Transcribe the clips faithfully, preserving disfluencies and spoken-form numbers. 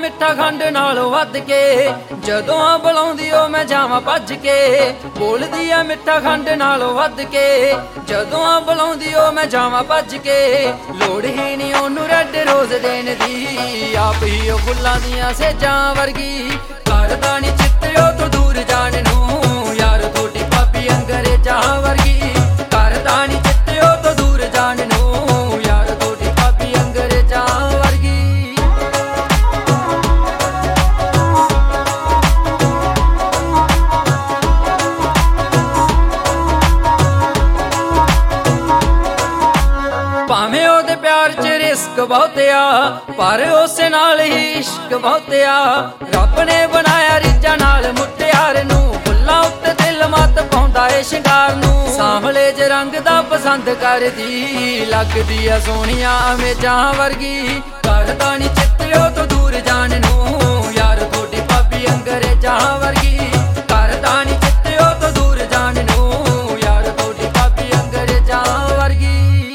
ਮਿੱਠਾ ਖੰਡ ਨਾਲੋਂ ਵੱਧ ਕੇ, ਜਦੋਂ ਆ ਬੁਲਾਉਂਦੀ ਓ ਮੈਂ ਜਾਵਾਂ ਭੱਜ ਕੇ। ਬੋਲਦੀ ਆ ਮਿੱਠਾ ਖੰਡ ਨਾਲੋਂ ਵੱਧ ਕੇ, ਜਦੋਂ ਆ ਬੁਲਾਉਂਦੀ ਓ ਮੈਂ ਜਾਵਾਂ ਭੱਜ ਕੇ। ਲੋੜ ਹੀ ਨਹੀਂ ਉਹਨੂੰ ਰੈੱਡ ਰੋਜ਼ ਦੇਣ ਦੀ, ਆਪ ਹੀ ਉਹ ਫੁੱਲਾਂ ਦੀਆਂ ਸੇਜਾਂ ਵਰਗੀ। ਕਰਦਾ ਨੀ ਚਿੱਤਿਓ ਤੋਂ ਦੂਰ ਜਾਣ ਨੂੰ, ਯਾਰ ਤੁਹਾਡੀ ਭਾਬੀ ਅੰਗਰੇਜ਼ਾਂ ਵਰਗੀ। ਕਰਦਾ ਨੀ ਚਿੱਤਿਓ ਤੋਂ ਦੂਰ ਜਾਣ ਨੂੰ, ਯਾਰ ਤੁਹਾਡੀ ਭਾਬੀ ਅੰਗਰੇਜ਼ਾਂ ਵਰਗੀ। ਭਾਵੇਂ ਉਹਦੇ ਪਿਆਰ 'ਚ ਰਿਸਕ ਬਹੁਤ ਆ, ਪਰ ਉਸੇ ਨਾਲ ਹੀ ਇਸ਼ਕ ਬਹੁਤ ਆ। ਰੱਬ ਨੇ ਬਣਾਇਆ ਰੀਝਾਂ ਨਾਲ ਮੁਟਿਆਰ ਨੂੰ, ਫੁੱਲਾਂ ਉੱਤੇ ਦਿਲ ਮੱਤ ਪਾਉਂਦਾ ਏ ਸ਼ਿੰਗਾਰ ਨੂੰ। ਸਾਂਵਲੇ ਜਿਹੇ ਰੰਗ ਦਾ ਪਸੰਦ ਕਰਦੀ, ਲੱਗਦੀ ਆ ਸੋਹਣੀਆਂ ਅਮੇਜਾਂ ਵਰਗੀ। ਕਰਦਾ ਨੀ ਚਿੱਤਿਓ ਤੋਂ ਦੂਰ ਜਾਣ ਨੂੰ, ਯਾਰ ਤੁਹਾਡੀ ਭਾਬੀ ਅੰਗਰੇਜ਼ਾਂ ਵਰਗੀ। ਕਰਦਾ ਨੀ ਚਿੱਤਿਓ ਤੋਂ ਦੂਰ ਜਾਣ ਨੂੰ, ਯਾਰ ਤੁਹਾਡੀ ਭਾਬੀ ਅੰਗਰੇਜ਼ਾਂ ਵਰਗੀ।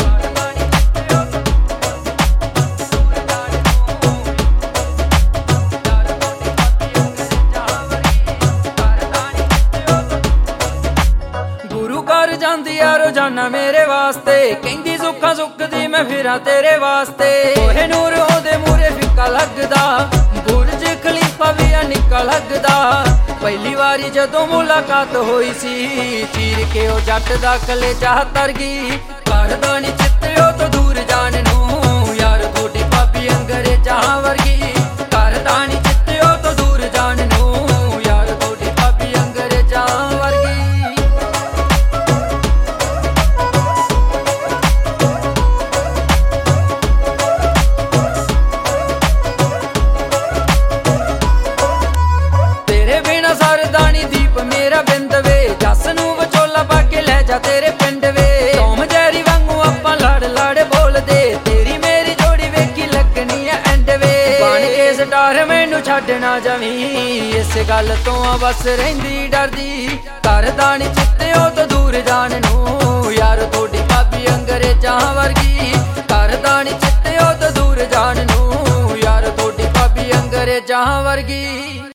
ਜਾਂਦੀ ਆ ਰੋਜ਼ਾਨਾ ਮੇਰੇ ਵਾਸਤੇ, ਕਹਿੰਦੀ ਸੁੱਖਾਂ ਸੁੱਖਦੀ ਮੈਂ ਫਿਰਾਂ ਤੇਰੇ ਵਾਸਤੇ। ਓਏ ਨੂਰ ਉਹਦੇ ਮੂਰੇ ਫਿੱਕਾ ਲੱਗਦਾ, ਬੁਰਜ ਖਲੀਫਾ ਵੀ ਆ ਨਿੱਕਾ ਲੱਗਦਾ। ਪਹਿਲੀ ਵਾਰੀ ਜਦੋਂ ਮੁਲਾਕਾਤ ਹੋਈ ਸੀ, ਚੀਰ ਕੇ ਉਹ ਜੱਟ ਦਾ ਕਲੇਜਾ ਤਰ ਗਈ। ਕਰਦਾ ਨੀ ਚਿੱਤਿਓ ਤੋਂ ਦੂਰ ਜਾਣ ਨੂੰ, ਯਾਰ ਤੁਹਾਡੀ ਭਾਬੀ ਅੰਗਰੇਜ਼ਾਂ ਵਰਗੀ। ਕਰਦਾ ਨੀ ਚਿੱਤਿਓ ਤੋਂ ਦੂਰ ਜਾਣ ਨੂੰ, ਯਾਰ ਤੁਹਾਡੀ ਭਾਬੀ ਅੰਗਰੇਜ਼ਾਂ ਵਰਗੀ। ਸਰਦਾਨੀ ਦੀਪ ਮੇਰਾ ਬਿੰਦ ਵੇ, ਜੱਸ ਨੂੰ ਵਿਚੋਲਾ ਪਾ ਕੇ ਲੈ ਜਾ ਤੇਰੇ ਪਿੰਡ ਵੇ। ਟੌਮ ਜੈਰੀ ਵਾਂਗੂ ਆਪਾਂ ਲੜ ਲੜ ਬੋਲਦੇ, ਤੇਰੀ ਮੇਰੀ ਜੋੜੀ ਵੇਖੀ ਲੱਗਣੀ ਆ ਐਂਡ ਵੇ। ਬਣ ਕੇ ਸਟਾਰ ਮੈਨੂੰ ਛੱਡ ਨਾ ਜਾਵੀਂ, ਇਸ ਗੱਲ ਤੋਂ ਆ ਬਸ ਰਹਿੰਦੀ ਡਰਦੀ। ਕਰਦਾ ਨੀ ਚਿੱਤਿਓ ਤੋਂ ਦੂਰ ਜਾਣ ਨੂੰ, ਯਾਰ ਤੁਹਾਡੀ ਭਾਬੀ ਅੰਗਰੇਜ਼ਾਂ ਵਰਗੀ। ਕਰਦਾ ਨੀ ਚਿੱਤਿਓ ਤੋਂ ਦੂਰ ਜਾਣ ਨੂੰ, ਯਾਰ ਤੁਹਾਡੀ ਭਾਬੀ ਅੰਗਰੇਜ਼ਾਂ ਵਰਗੀ।